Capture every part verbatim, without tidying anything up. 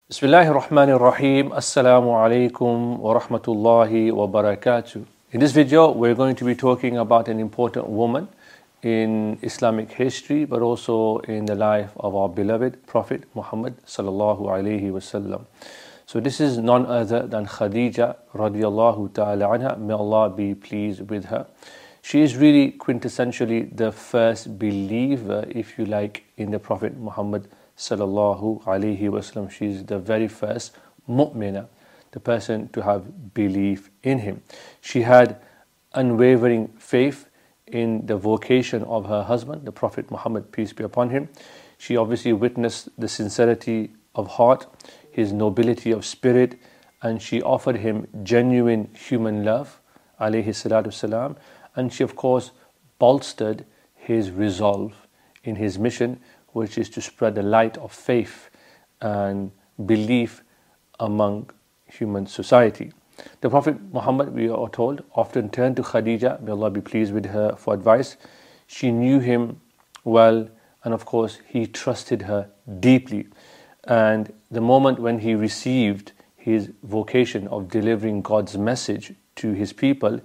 Bismillahir Rahmanir Rahim. Assalamu alaikum wa rahmatullahi wa barakatuh. In this video, we're going to be talking about an important woman in Islamic history, but also in the life of our beloved Prophet Muhammad sallallahu alaihi wasallam. So this is none other than Khadija radiallahu ta'ala anha. May Allah be pleased with her. She is really quintessentially the first believer, if you like, in the Prophet Muhammad sallallahu alaihi wasallam. She is the very first mu'mina, the person to have belief in him. She had unwavering faith in the vocation of her husband, the Prophet Muhammad, peace be upon him. She obviously witnessed the sincerity of heart, his nobility of spirit, and she offered him genuine human love, alayhi salatu salam, and she of course bolstered his resolve in his mission, which is to spread the light of faith and belief among human society. The Prophet Muhammad, we are told, often turned to Khadija, may Allah be pleased with her, for advice. She knew him well, and of course he trusted her deeply. And the moment when he received his vocation of delivering God's message to his people,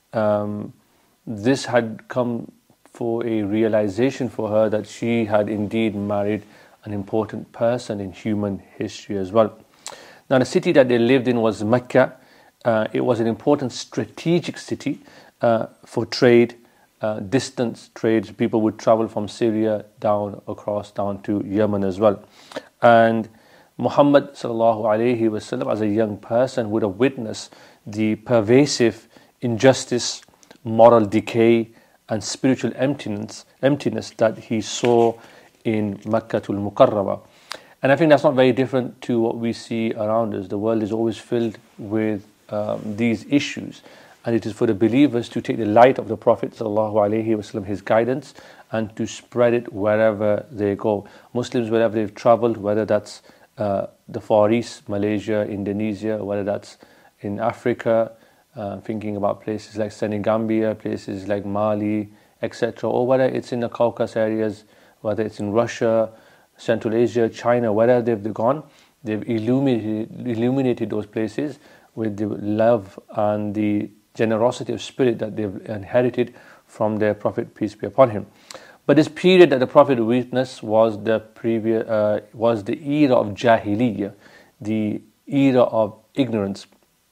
um, this had come for a realization for her that she had indeed married an important person in human history as well. Now, the city that they lived in was Mecca. Uh, it was an important strategic city uh, for trade, uh, distance trade. People would travel from Syria down across down to Yemen as well. And Muhammad sallallahu alaihi wasallam, as a young person, would have witnessed the pervasive injustice, moral decay, and spiritual emptiness, emptiness that he saw in Makkatul Mukarramah. And I think that's not very different to what we see around us. The world is always filled with um, these issues, and it is for the believers to take the light of the Prophet sallallahu alaihi wasallam, his guidance, and to spread it wherever they go. Muslims, wherever they've traveled, whether that's uh, the Far East, Malaysia, Indonesia, whether that's in Africa, Uh, thinking about places like Senegambia, places like Mali, et cetera, or whether it's in the Caucasus areas, whether it's in Russia, Central Asia, China, wherever they've gone, they've illuminated, illuminated those places with the love and the generosity of spirit that they've inherited from their Prophet, peace be upon him. But this period that the Prophet witnessed was the previous, uh, was the era of Jahiliyyah, the era of ignorance.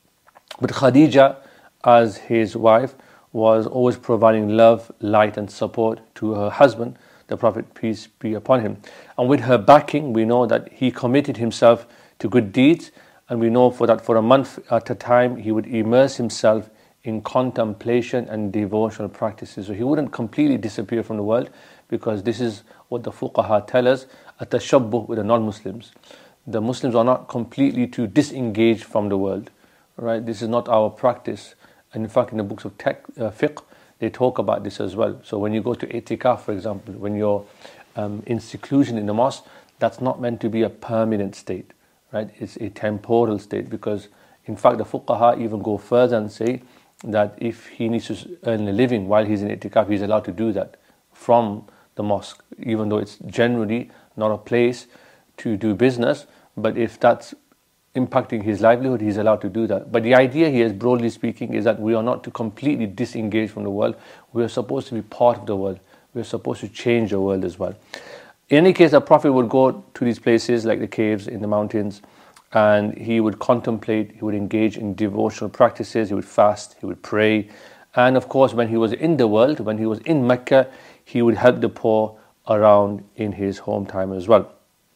But Khadija, as his wife, was always providing love, light and support to her husband, the Prophet, peace be upon him. And with her backing, we know that he committed himself to good deeds, and we know for that for a month at a time he would immerse himself in contemplation and devotional practices. So he wouldn't completely disappear from the world, because this is what the fuqaha tell us, at-tashabbuh with the non-Muslims. The Muslims are not completely to disengage from the world. Right, this is not our practice, and in fact in the books of tech, uh, fiqh they talk about this as well. So when you go to itikaf, for example, when you're um, in seclusion in the mosque, that's not meant to be a permanent state, right? It's a temporal state, because in fact the fuqaha even go further and say that if he needs to earn a living while he's in itikaf, he's allowed to do that from the mosque, even though it's generally not a place to do business. But if that's impacting his livelihood, he's allowed to do that. But the idea here, broadly speaking, is that we are not to completely disengage from the world. We are supposed to be part of the world. We are supposed to change the world as well. In any case, the Prophet would go to these places like the caves in the mountains, and he would contemplate, he would engage in devotional practices, he would fast, he would pray. And of course, when he was in the world, when he was in Mecca, he would help the poor around in his home time as well.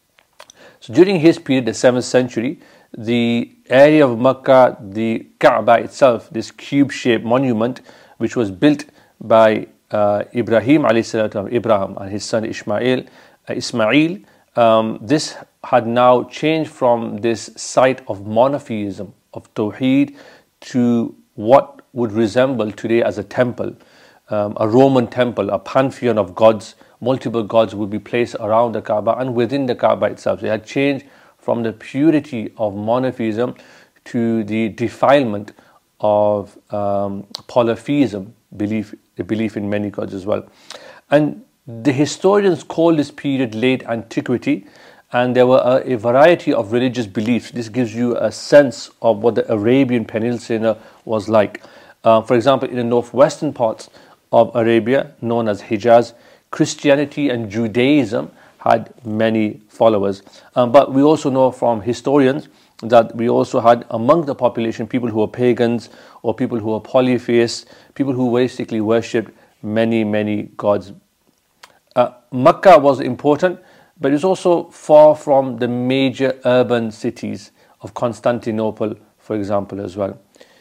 So during his period, the seventh century, the area of Mecca, the Kaaba itself, this cube-shaped monument, which was built by uh, Ibrahim alayhi salatu, Ibrahim and his son Ishmael, uh, Ismail, um, this had now changed from this site of monotheism, of Tawheed, to what would resemble today as a temple, um, a Roman temple, a pantheon of gods. Multiple gods would be placed around the Kaaba and within the Kaaba itself. So it had changed from the purity of monotheism to the defilement of um, polytheism, belief, the belief in many gods as well. And the historians call this period late antiquity, and there were a, a variety of religious beliefs. This gives you a sense of what the Arabian Peninsula was like. Uh, for example, in the northwestern parts of Arabia, known as Hijaz, Christianity and Judaism had many followers. Um, but we also know from historians that we also had among the population people who were pagans or people who were polytheists, people who basically worshipped many, many gods. Uh, Mecca was important, but it's also far from the major urban cities of Constantinople, for example, as well.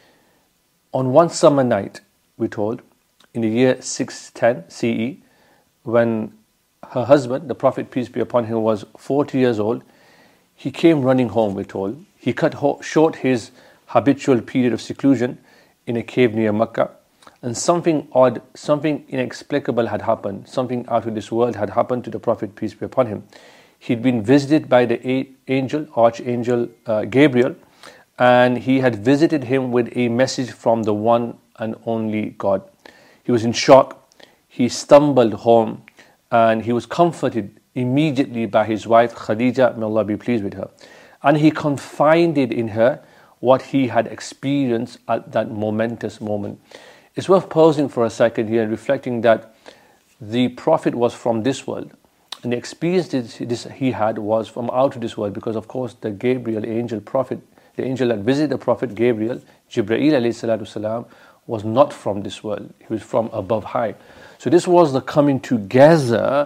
On one summer night, we're told, in the year six ten C E, when her husband, the Prophet, peace be upon him, was forty years old, he came running home, we're told. He cut ho- short his habitual period of seclusion in a cave near Mecca, and something odd, something inexplicable had happened. Something out of this world had happened to the Prophet, peace be upon him. He'd been visited by the a- angel, Archangel uh, Gabriel, and he had visited him with a message from the one and only God. He was in shock. He stumbled home, and he was comforted immediately by his wife Khadija, may Allah be pleased with her. And he confided in her what he had experienced at that momentous moment. It's worth pausing for a second here and reflecting that the Prophet was from this world, and the experience this he had was from out of this world, because of course the Gabriel angel prophet, the angel that visited the Prophet Gabriel, Jibreel alayhi salatu salam, was not from this world. He was from above high. So this was the coming together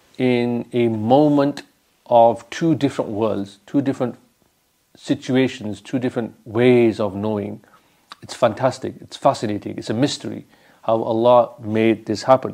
in a moment of two different worlds, two different situations, two different ways of knowing. It's fantastic, it's fascinating, it's a mystery how Allah made this happen.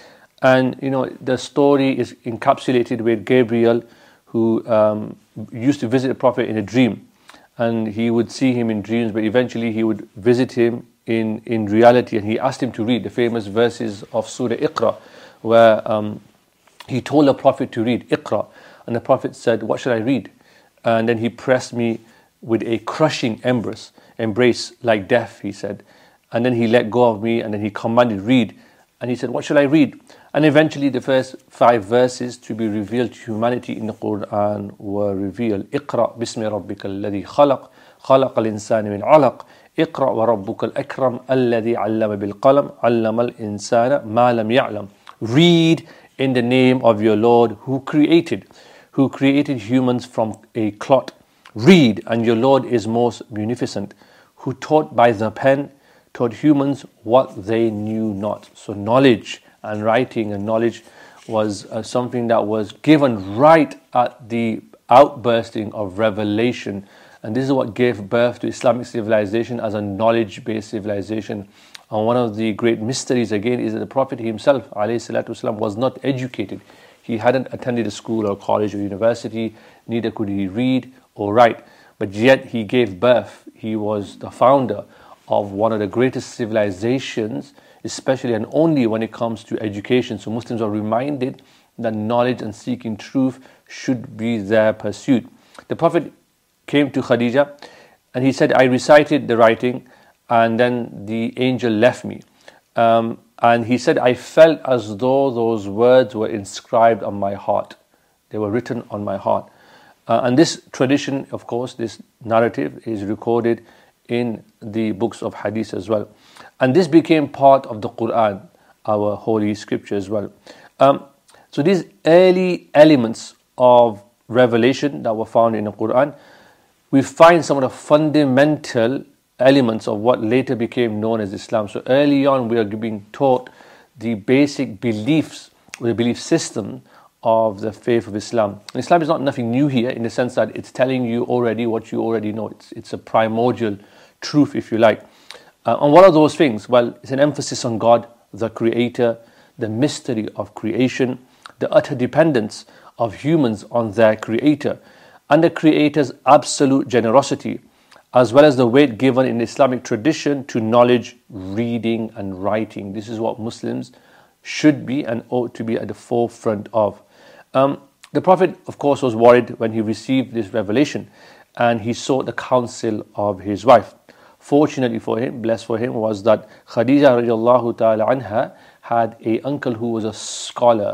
And you know, the story is encapsulated with Gabriel, who um, used to visit the Prophet in a dream, and he would see him in dreams, but eventually he would visit him in, in reality, and he asked him to read the famous verses of Surah Iqra, where um, he told the Prophet to read Iqra, and the Prophet said, "What should I read?" And then he pressed me with a crushing embrace, embrace like death, he said. And then he let go of me, and then he commanded, read. And he said, "What should I read?" And eventually the first five verses to be revealed to humanity in the Quran were revealed. Iqra bismi rabbika alladhi khalaq, khalaqa al-insana min alaq, Iqra wa rabbuka al-akram, alladhi allama bil-qalam, allama al-insana ma lam ya'lam. Read in the name of your Lord who created, who created humans from a clot. Read, and your Lord is most munificent, who taught by the pen, taught humans what they knew not. So knowledge and writing and knowledge was uh, something that was given right at the outbursting of revelation. And this is what gave birth to Islamic civilization as a knowledge-based civilization. And one of the great mysteries again is that the Prophet himself, alayhi salatu wasalam, was not educated. He hadn't attended a school or college or university, neither could he read or write. But yet he gave birth. He was the founder of one of the greatest civilizations, especially and only when it comes to education. So Muslims are reminded that knowledge and seeking truth should be their pursuit. The Prophet came to Khadija and he said, "I recited the writing, and then the angel left me." Um, and he said, "I felt as though those words were inscribed on my heart. They were written on my heart." Uh, and this tradition, of course, this narrative is recorded in the books of hadith as well. And this became part of the Quran, our holy scripture as well. Um, so these early elements of revelation that were found in the Quran, we find some of the fundamental elements of what later became known as Islam. So early on we are being taught the basic beliefs, or the belief system of the faith of Islam. And Islam is not nothing new here, in the sense that it's telling you already what you already know. It's, it's a primordial truth, if you like. Uh, and what are those things? Well, it's an emphasis on God, the Creator, the mystery of creation, the utter dependence of humans on their Creator, and the Creator's absolute generosity, as well as the weight given in Islamic tradition to knowledge, reading and writing. This is what Muslims should be and ought to be at the forefront of. Um, the Prophet, of course, was worried when he received this revelation, and he sought the counsel of his wife. Fortunately for him, blessed for him, was that Khadija radiallahu ta'ala anha had an uncle who was a scholar.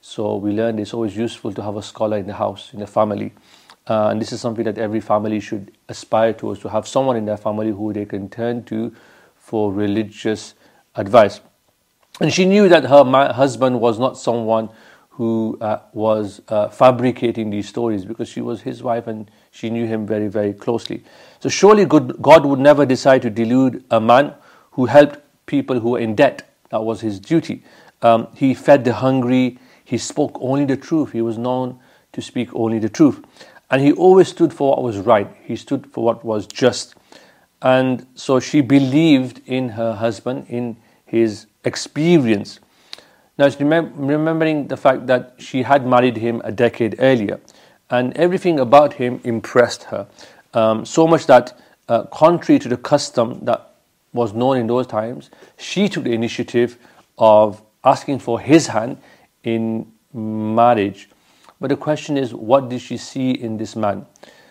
So we learned it's always useful to have a scholar in the house, in the family. Uh, and this is something that every family should aspire towards, to have someone in their family who they can turn to for religious advice. And she knew that her ma- husband was not someone who uh, was uh, fabricating these stories, because she was his wife and she knew him very, very closely. So surely good, God would never decide to delude a man who helped people who were in debt. That was his duty. Um, he fed the hungry. He spoke only the truth. He was known to speak only the truth. And he always stood for what was right. He stood for what was just. And so she believed in her husband, in his experience. Now, it's remem- remembering the fact that she had married him a decade earlier, and everything about him impressed her. Um, so much that, uh, contrary to the custom that was known in those times, she took the initiative of asking for his hand in marriage. But the question is, what did she see in this man?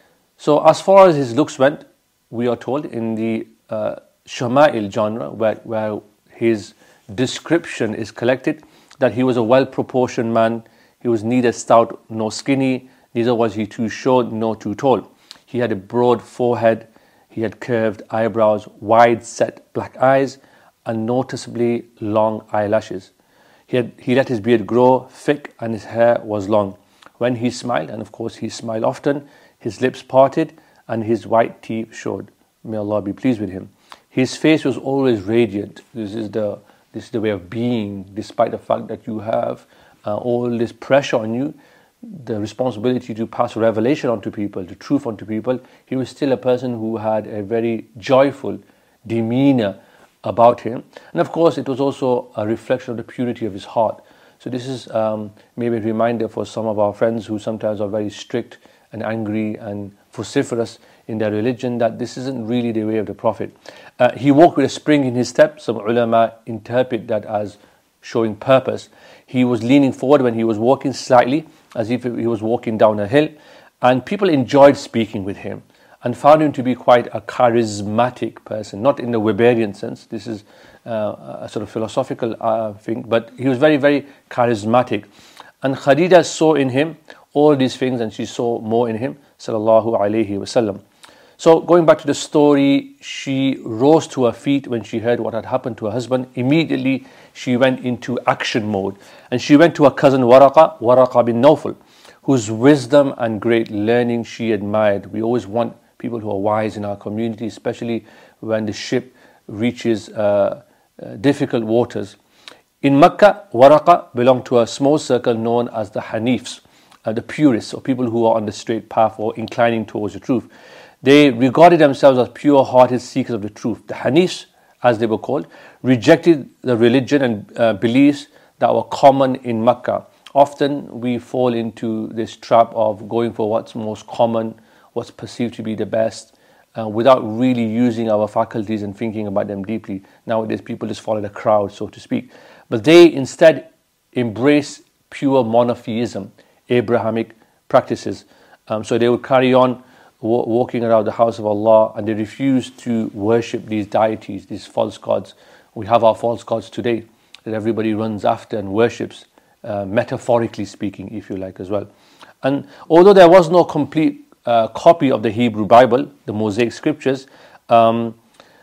So as far as his looks went, we are told in the uh, Shama'il genre, where, where his description is collected, that he was a well-proportioned man. He was neither stout nor skinny, neither was he too short nor too tall. He had a broad forehead, he had curved eyebrows, wide-set black eyes, and noticeably long eyelashes. He, had, he let his beard grow thick and his hair was long. When he smiled, and of course he smiled often, his lips parted and his white teeth showed. May Allah be pleased with him. His face was always radiant. This is the This is the way of being, despite the fact that you have uh, all this pressure on you, the responsibility to pass revelation onto people, the truth onto people. He was still a person who had a very joyful demeanor about him. And of course, it was also a reflection of the purity of his heart. So this is um, maybe a reminder for some of our friends who sometimes are very strict and angry and vociferous in their religion, that this isn't really the way of the Prophet. Uh, he walked with a spring in his step. Some ulama interpret that as showing purpose. He was leaning forward when he was walking slightly, as if he was walking down a hill. And people enjoyed speaking with him and found him to be quite a charismatic person, not in the Weberian sense. This is uh, a sort of philosophical uh, thing, but he was very, very charismatic. And Khadija saw in him all these things, and she saw more in him, sallallahu alayhi wasallam. So going back to the story, she rose to her feet when she heard what had happened to her husband. Immediately she went into action mode, and she went to her cousin Waraqa, Waraqa bin Nawfal, whose wisdom and great learning she admired. We always want people who are wise in our community, especially when the ship reaches uh, uh, difficult waters. In Mecca, Waraqa belonged to a small circle known as the Hanifs, uh, the purists, or people who are on the straight path or inclining towards the truth. They regarded themselves as pure-hearted seekers of the truth. The Hanifs, as they were called, rejected the religion and uh, beliefs that were common in Mecca. Often we fall into this trap of going for what's most common, what's perceived to be the best, uh, without really using our faculties and thinking about them deeply. Nowadays people just follow the crowd, so to speak. But they instead embrace pure monotheism, Abrahamic practices. Um, so they would carry on w- walking around the house of Allah, and they refused to worship these deities, these false gods. We have our false gods today that everybody runs after and worships, uh, metaphorically speaking, if you like, as well. And although there was no complete uh, copy of the Hebrew Bible, the Mosaic scriptures, um,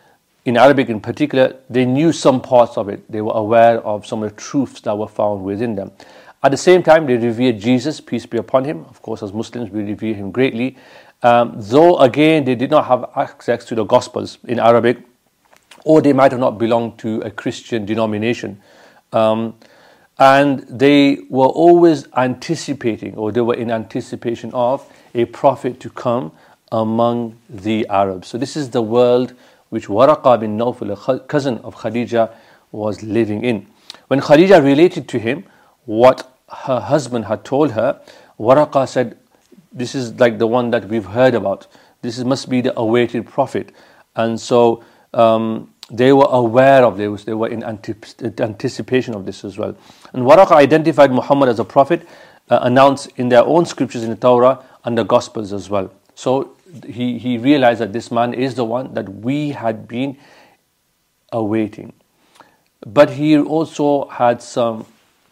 in Arabic in particular, they knew some parts of it. They were aware of some of the truths that were found within them. At the same time, they revered Jesus, peace be upon him. Of course, as Muslims, we revere him greatly. Um, though, again, they did not have access to the Gospels in Arabic, or they might have not belonged to a Christian denomination. Um, and they were always anticipating, or they were in anticipation of, a prophet to come among the Arabs. So this is the world which Waraqa bin Nawfal, a cousin of Khadija, was living in. When Khadija related to him what her husband had told her, Waraqa said, this is like the one that we've heard about. This is, must be the awaited prophet. And so um, they were aware of this. They were in antip- anticipation of this as well. And Waraqa identified Muhammad as a prophet, uh, announced in their own scriptures in the Torah and the Gospels as well. So he, he realized that this man is the one that we had been awaiting. But he also had some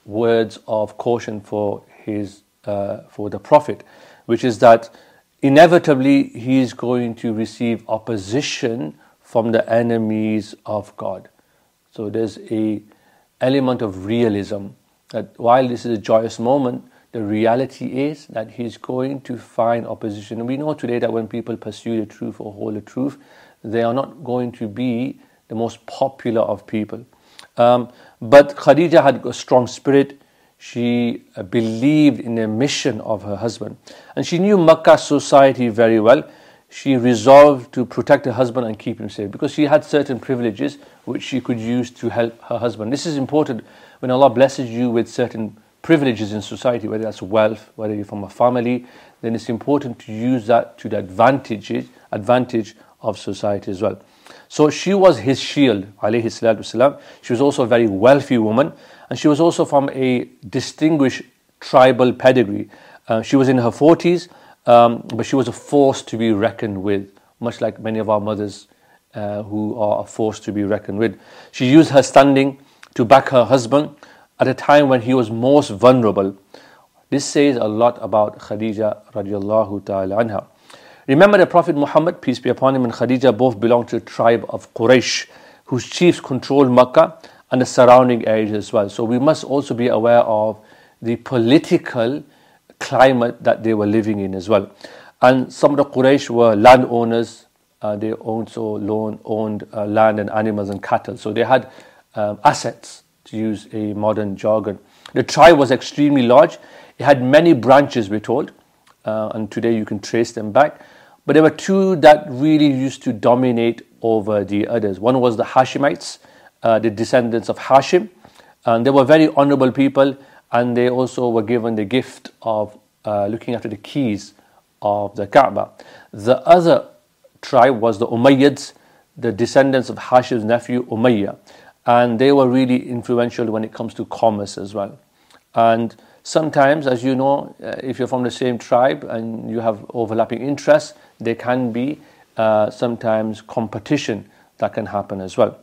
words of caution for his uh, for the Prophet, which is that inevitably he is going to receive opposition from the enemies of God. So there's a element of realism that while this is a joyous moment, the reality is that he's going to find opposition. And we know today that when people pursue the truth or hold the truth, they are not going to be the most popular of people. Um, but Khadija had a strong spirit. She uh, believed in the mission of her husband. And she knew Makkah society very well. She resolved to protect her husband and keep him safe because she had certain privileges which she could use to help her husband. This is important when Allah blesses you with certain privileges in society, whether that's wealth, whether you're from a family, then it's important to use that to the advantage, advantage of society as well. So she was his shield, alayhi salatu wasalam. She was also a very wealthy woman, and she was also from a distinguished tribal pedigree. Uh, she was in her forties, um, but she was a force to be reckoned with, much like many of our mothers uh, who are a force to be reckoned with. She used her standing to back her husband at a time when he was most vulnerable. This says a lot about Khadija radiallahu ta'ala anha. Remember the Prophet Muhammad, peace be upon him, and Khadija both belonged to the tribe of Quraysh, whose chiefs controlled Makkah and the surrounding areas as well. So we must also be aware of the political climate that they were living in as well. And some of the Quraysh were landowners. Uh, they also loan, owned uh, land and animals and cattle. So they had um, assets, to use a modern jargon. The tribe was extremely large. It had many branches, we're told, uh, and today you can trace them back. But there were two that really used to dominate over the others. One was the Hashemites, uh, the descendants of Hashim, and they were very honorable people, and they also were given the gift of uh, looking after the keys of the Kaaba. The other tribe was the Umayyads, the descendants of Hashim's nephew Umayyah. And they were really influential when it comes to commerce as well. And sometimes, as you know, uh, if you're from the same tribe and you have overlapping interests, there can be uh, sometimes competition that can happen as well.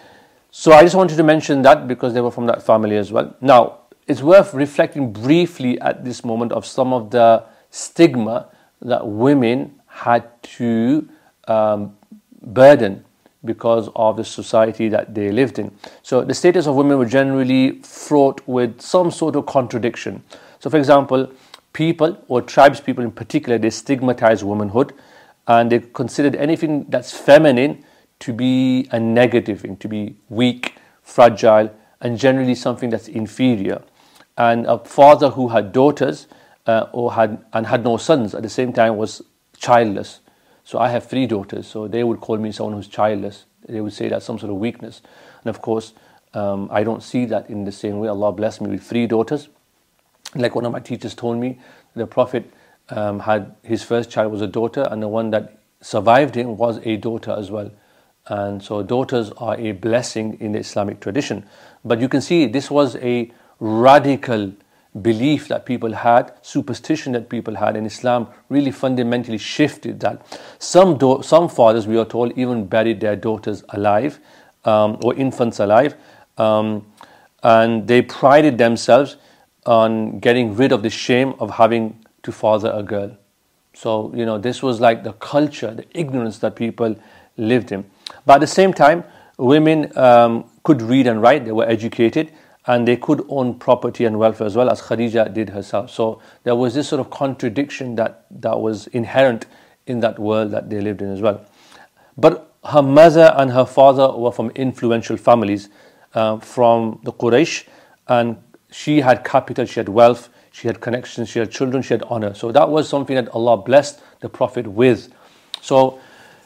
So I just wanted to mention that because they were from that family as well. Now, it's worth reflecting briefly at this moment of some of the stigma that women had to um, burden because of the society that they lived in. So the status of women were generally fraught with some sort of contradiction. So for example, people or tribes people in particular, they stigmatized womanhood and they considered anything that's feminine to be a negative thing, to be weak, fragile, and generally something that's inferior. And a father who had daughters uh, or had and had no sons at the same time was childless. So I have three daughters, so they would call me someone who's childless. They would say that's some sort of weakness. And of course, um, I don't see that in the same way. Allah blessed me with three daughters. Like one of my teachers told me, the Prophet um, had his first child was a daughter, and the one that survived him was a daughter as well. And so daughters are a blessing in the Islamic tradition. But you can see this was a radical belief that people had, superstition that people had, and Islam really fundamentally shifted that. Some do- some fathers, we are told, even buried their daughters alive um, or infants alive, um, and they prided themselves on getting rid of the shame of having to father a girl. So, you know, this was like the culture, the ignorance that people lived in. But at the same time, women um, could read and write, they were educated, and they could own property and wealth as well, as Khadija did herself. So there was this sort of contradiction that, that was inherent in that world that they lived in as well. But her mother and her father were from influential families, uh, from the Quraysh, and she had capital, she had wealth, she had connections, she had children, she had honor. So that was something that Allah blessed the Prophet with. So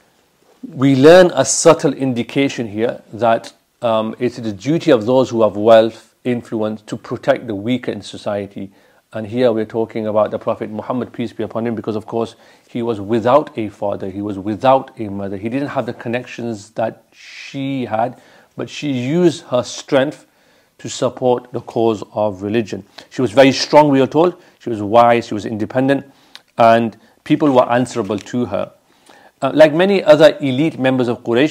we learn a subtle indication here that um, it's the duty of those who have wealth, influence, to protect the weaker in society. And here we're talking about the Prophet Muhammad, peace be upon him, because of course he was without a father, he was without a mother, he didn't have the connections that she had, but she used her strength to support the cause of religion. She was very strong, we are told. She was wise, she was independent, and people were answerable to her. Uh, like many other elite members of Quraysh,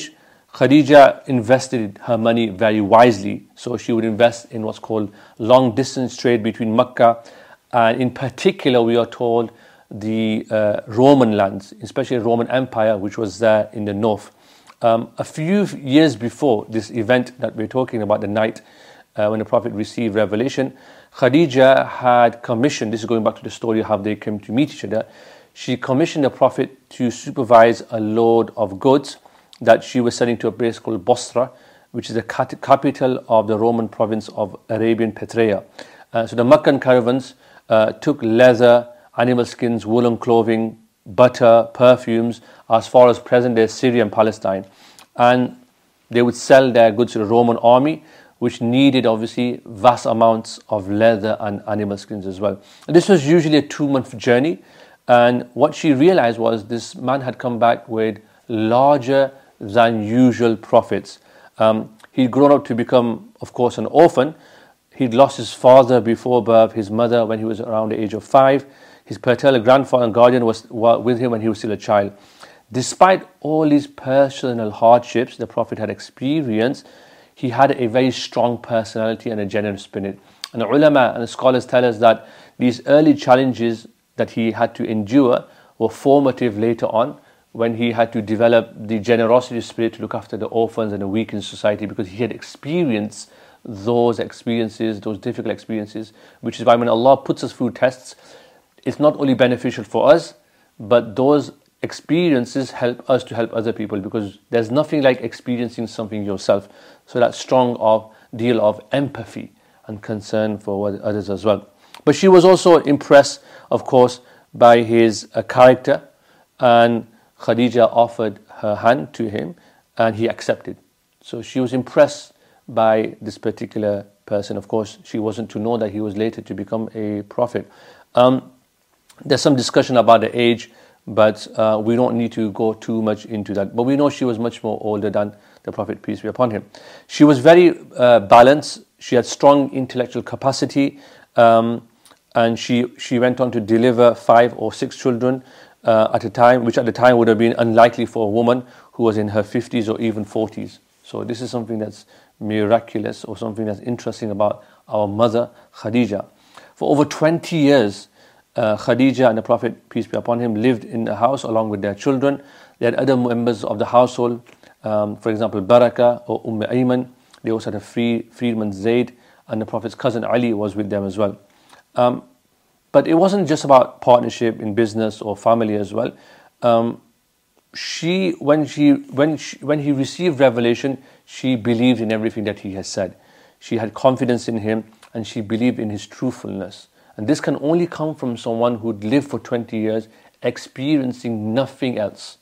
Khadija invested her money very wisely. So she would invest in what's called long distance trade between Mecca and, in particular, we are told, the uh, Roman lands, especially Roman Empire, which was there in the north. Um, a few years before this event that we're talking about, the night uh, when the Prophet received revelation, Khadija had commissioned, this is going back to the story of how they came to meet each other, she commissioned the Prophet to supervise a load of goods that she was sending to a place called Bosra, which is the capital of the Roman province of Arabian Petraea. Uh, so the Meccan caravans uh, took leather, animal skins, woolen clothing, butter, perfumes, as far as present-day Syria and Palestine. And they would sell their goods to the Roman army, which needed, obviously, vast amounts of leather and animal skins as well. And this was usually a two-month journey. And what she realized was this man had come back with larger than usual profits. Um, he'd grown up to become, of course, an orphan. He'd lost his father before birth, his mother when he was around the age of five. His paternal grandfather and guardian was with him when he was still a child. Despite all these personal hardships the Prophet had experienced, he had a very strong personality and a generous spirit. And the ulama and the scholars tell us that these early challenges that he had to endure were formative later on, when he had to develop the generosity spirit to look after the orphans and the weak in society, because he had experienced those experiences, those difficult experiences, which is why when Allah puts us through tests, it's not only beneficial for us, but those experiences help us to help other people, because there's nothing like experiencing something yourself. So that strong of deal of empathy and concern for others as well. But she was also impressed, of course, by his uh, character, and Khadija offered her hand to him and he accepted. So she was impressed by this particular person. Of course, she wasn't to know that he was later to become a prophet. Um, there's some discussion about the age, but uh, we don't need to go too much into that. But we know she was much more older than the Prophet, peace be upon him. She was very uh, balanced. She had strong intellectual capacity, um, and she, she went on to deliver five or six children Uh, at a time, which at the time would have been unlikely for a woman who was in her fifties or even forties. So this is something that's miraculous, or something that's interesting about our mother Khadija. For over twenty years, uh, Khadija and the Prophet, peace be upon him, lived in the house along with their children. They had other members of the household, um, for example, Baraka or Umm Ayman. They also had a free, freedman Zayd, and the Prophet's cousin Ali was with them as well. Um, But it wasn't just about partnership in business or family as well. Um, she, when she, when she, when he received revelation, she believed in everything that he has said. She had confidence in him, and she believed in his truthfulness. And this can only come from someone who'd lived for twenty years, experiencing nothing else,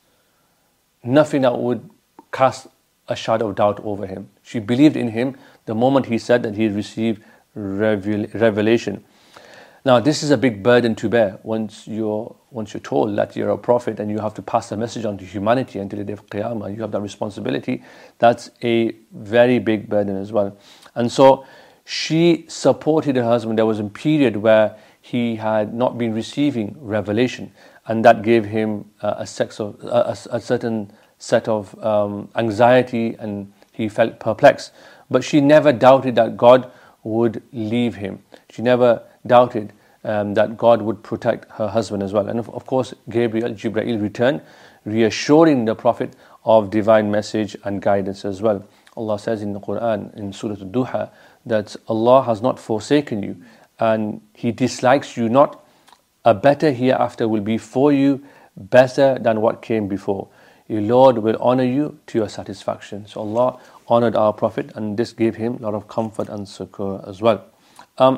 nothing that would cast a shadow of doubt over him. She believed in him the moment he said that he had received revel- revelation. Now, this is a big burden to bear once you're once you're told that you're a prophet and you have to pass the message on to humanity until the day of Qiyamah. You have that responsibility. That's a very big burden as well. And so she supported her husband. There was a period where he had not been receiving revelation, and that gave him uh, a, sex of, a, a certain set of um, anxiety, and he felt perplexed. But she never doubted that God would leave him. She never doubted um, that God would protect her husband as well. And of, of course, Gabriel, Jibreel returned, reassuring the Prophet of divine message and guidance as well. Allah says in the Quran, in Surah Al-Duha, that Allah has not forsaken you, and He dislikes you not. A better hereafter will be for you, better than what came before. Your Lord will honor you to your satisfaction. So Allah honored our Prophet, and this gave him a lot of comfort and succor as well. Um,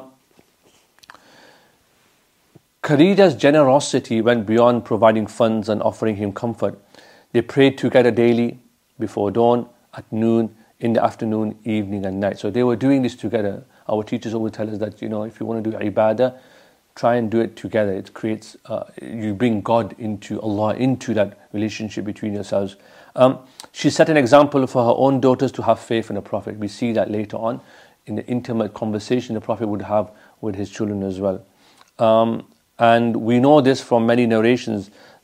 Khadija's generosity went beyond providing funds and offering him comfort. They prayed together daily, before dawn, at noon, in the afternoon, evening and night. So they were doing this together. Our teachers always tell us that, you know, if you want to do ibadah, try and do it together. It creates, uh, you bring God into, Allah into that relationship between yourselves. Um, she set an example for her own daughters to have faith in the Prophet. We see that later on in the intimate conversation the Prophet would have with his children as well. Um, And we know this from many narrations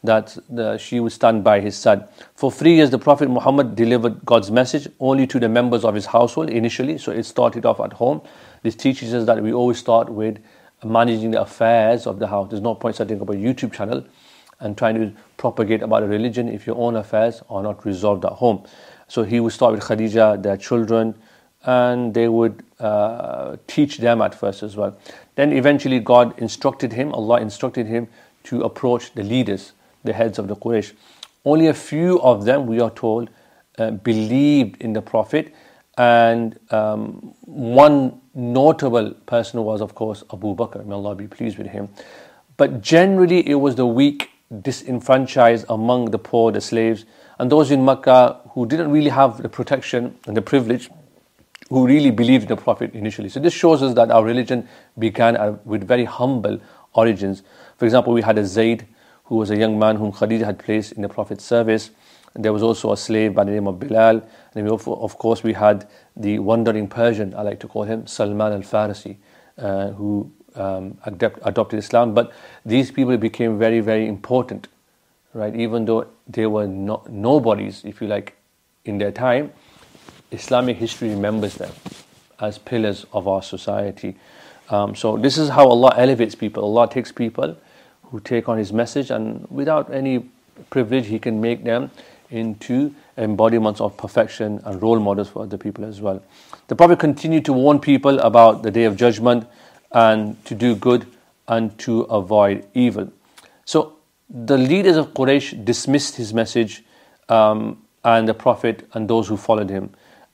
that the, she would stand by his side. For three years, the Prophet Muhammad delivered God's message only to the members of his household initially, so it started off at home. This teaches us that we always start with managing the affairs of the house. There's no point setting up a YouTube channel and trying to propagate about a religion if your own affairs are not resolved at home. So he would start with Khadija, their children, and they would uh, teach them at first as well. Then eventually God instructed him, Allah instructed him to approach the leaders, the heads of the Quraysh. Only a few of them, we are told, uh, believed in the Prophet, and um, one notable person was, of course, Abu Bakr. May Allah be pleased with him. But generally, it was the weak, disenfranchised among the poor, the slaves, and those in Makkah who didn't really have the protection and the privilege, who really believed in the Prophet initially. So this shows us that our religion began with very humble origins. For example, we had a Zayd, who was a young man whom Khadija had placed in the Prophet's service. And there was also a slave by the name of Bilal. And then we also, of course, we had the wandering Persian, I like to call him, Salman al-Farisi, uh, who um, adopt, adopted Islam. But these people became very, very important, right? Even though they were no, nobodies, if you like, in their time, Islamic history remembers them as pillars of our society. Um, so this is how Allah elevates people. Allah takes people who take on His message, and without any privilege, He can make them into embodiments of perfection and role models for other people as well. The Prophet continued to warn people about the Day of Judgment and to do good and to avoid evil. So the leaders of Quraysh dismissed his message um, and the Prophet and those who followed him.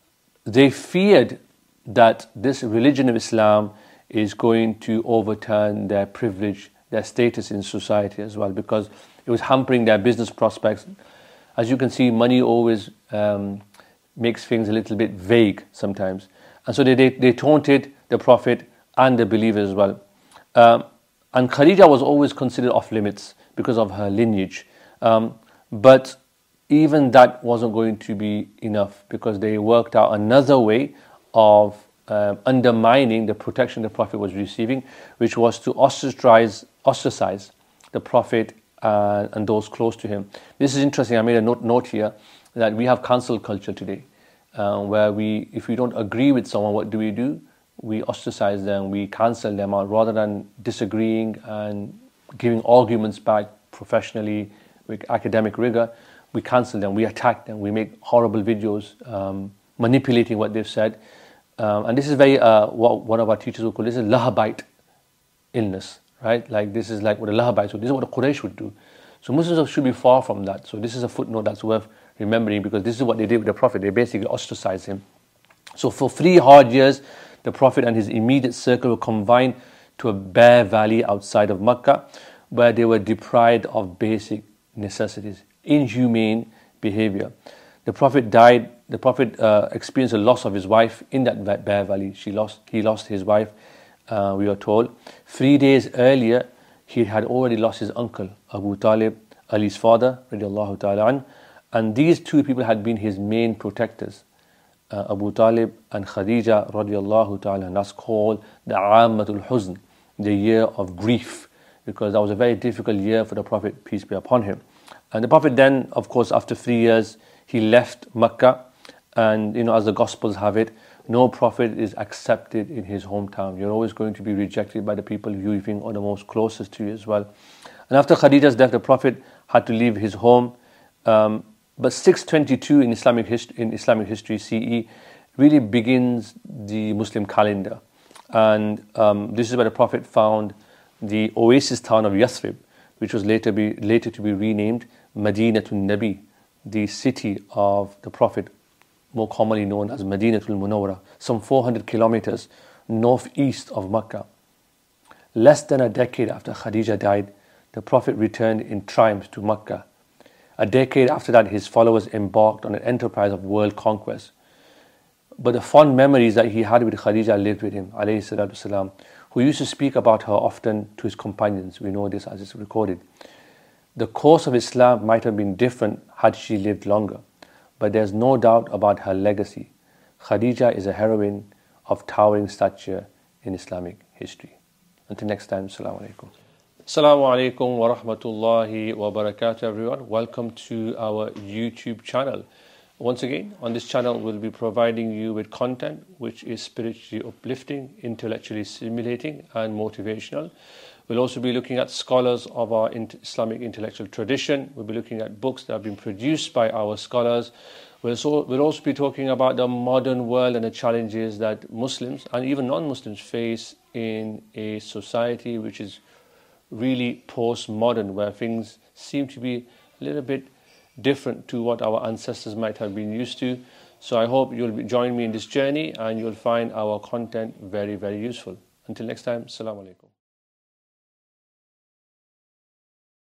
They feared that this religion of Islam is going to overturn their privilege, their status in society as well, because it was hampering their business prospects. As you can see, money always um, makes things a little bit vague sometimes. And so they, they, they taunted the Prophet and the believers as well. Um, and Khadija was always considered off limits because of her lineage. Um, but even that wasn't going to be enough, because they worked out another way of uh, undermining the protection the Prophet was receiving, which was to ostracize, ostracize the Prophet uh, and those close to him. This is interesting. I made a note, note here that we have cancel culture today, uh, where we, if we don't agree with someone, what do we do? We ostracize them, we cancel them out, rather than disagreeing and giving arguments back professionally with academic rigor. We cancel them, we attack them, we make horrible videos um, manipulating what they've said. Um, and this is very, uh, what one of our teachers would call, this is Lahabite illness, right? Like this is like what the Lahabites would do, this is what the Quraysh would do. So Muslims should be far from that. So this is a footnote that's worth remembering, because this is what they did with the Prophet. They basically ostracized him. So for three hard years, the Prophet and his immediate circle were confined to a bare valley outside of Makkah, where they were deprived of basic necessities, inhumane behavior. The Prophet died, the Prophet uh, experienced a loss of his wife in that bare valley. She lost, he lost his wife, uh, we are told. Three days earlier, he had already lost his uncle, Abu Talib, Ali's father, radiallahu ta'ala an, and these two people had been his main protectors, uh, Abu Talib and Khadija, radiallahu ta'ala, and that's called the Ammatul Huzn, the year of grief, because that was a very difficult year for the Prophet, peace be upon him. And the Prophet then, of course, after three years, he left Makkah, and you know, as the Gospels have it, no Prophet is accepted in his hometown. You're always going to be rejected by the people you think are the most closest to you as well. And after Khadija's death, the Prophet had to leave his home. Um, but six twenty-two in Islamic history, in Islamic history C E, really begins the Muslim calendar, and um, this is where the Prophet found the oasis town of Yathrib, which was later be later to be renamed Madinatul Nabi, the city of the Prophet, more commonly known as Madinatul Munawwara, some four hundred kilometers northeast of Makkah. Less than a decade after Khadija died, the Prophet returned in triumph to Makkah. A decade after that, his followers embarked on an enterprise of world conquest. But the fond memories that he had with Khadija lived with him, alayhi salatu wasalam, who used to speak about her often to his companions. We know this as it's recorded. The course of Islam might have been different had she lived longer, but there's no doubt about her legacy. Khadija is a heroine of towering stature in Islamic history. Until next time, Assalamu alaikum. Assalamu alaikum wa rahmatullahi wa barakatuh, everyone. Welcome to our YouTube channel. Once again, on this channel, we'll be providing you with content which is spiritually uplifting, intellectually stimulating, and motivational. We'll also be looking at scholars of our Islamic intellectual tradition. We'll be looking at books that have been produced by our scholars. We'll also, we'll also be talking about the modern world and the challenges that Muslims and even non-Muslims face in a society which is really postmodern, where things seem to be a little bit different to what our ancestors might have been used to. So I hope you'll be, join me in this journey and you'll find our content very, very useful. Until next time, Assalamu alaikum.